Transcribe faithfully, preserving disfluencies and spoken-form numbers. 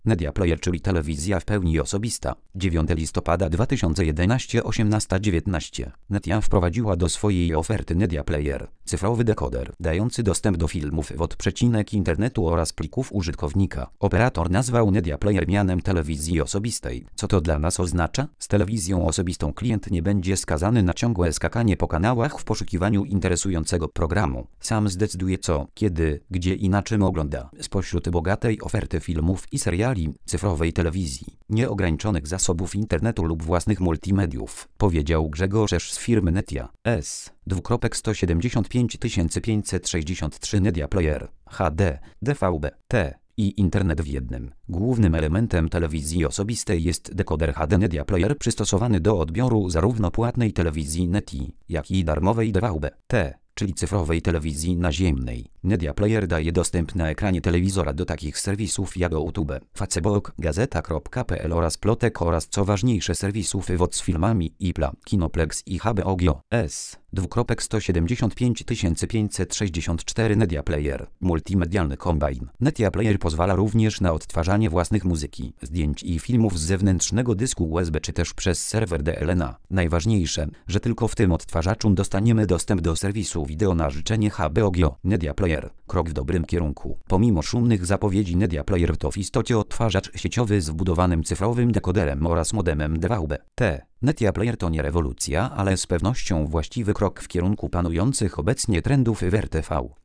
Media Player, czyli telewizja w pełni osobista. dziewiątego listopada dwa tysiące jedenastego, osiemnasta dziewiętnaście. Netia wprowadziła do swojej oferty Media Player, cyfrowy dekoder, dający dostęp do filmów w odprzecinek internetu oraz plików użytkownika. Operator nazwał Media Player mianem telewizji osobistej. Co to dla nas oznacza? Z telewizją osobistą klient nie będzie skazany na ciągłe skakanie po kanałach w poszukiwaniu interesującego programu. Sam zdecyduje co, kiedy, gdzie i na czym ogląda. Spośród bogatej oferty filmów i seriali cyfrowej telewizji, nieograniczonych zasobów internetu lub własnych multimediów, powiedział Grzegorz Esz z firmy Netia. S. sto siedemdziesiąt pięć tysięcy pięćset sześćdziesiąt trzy Media Player, H D, D V B, T i internet w jednym. Głównym elementem telewizji osobistej jest dekoder H D Media Player przystosowany do odbioru zarówno płatnej telewizji Neti, jak i darmowej D V B, T, czyli cyfrowej telewizji naziemnej. Media Player daje dostęp na ekranie telewizora do takich serwisów jak YouTube, Facebook, Gazeta kropka pe el oraz Plotek oraz co ważniejsze serwisów V O D z filmami, Ipla, Kinoplex i H B O Go. S. sto siedemdziesiąt pięć tysięcy pięćset sześćdziesiąt cztery Media Player, multimedialny kombajn. Media Player pozwala również na odtwarzanie własnych muzyki, zdjęć i filmów z zewnętrznego dysku U S B czy też przez serwer D L N A. Najważniejsze, że tylko w tym odtwarzaczu dostaniemy dostęp do serwisu wideo na życzenie H B O Go. Media Player. Krok w dobrym kierunku. Pomimo szumnych zapowiedzi Media Player to w istocie odtwarzacz sieciowy z wbudowanym cyfrowym dekoderem oraz modemem D V B, T. Media Player to nie rewolucja, ale z pewnością właściwy krok w kierunku panujących obecnie trendów w R T V.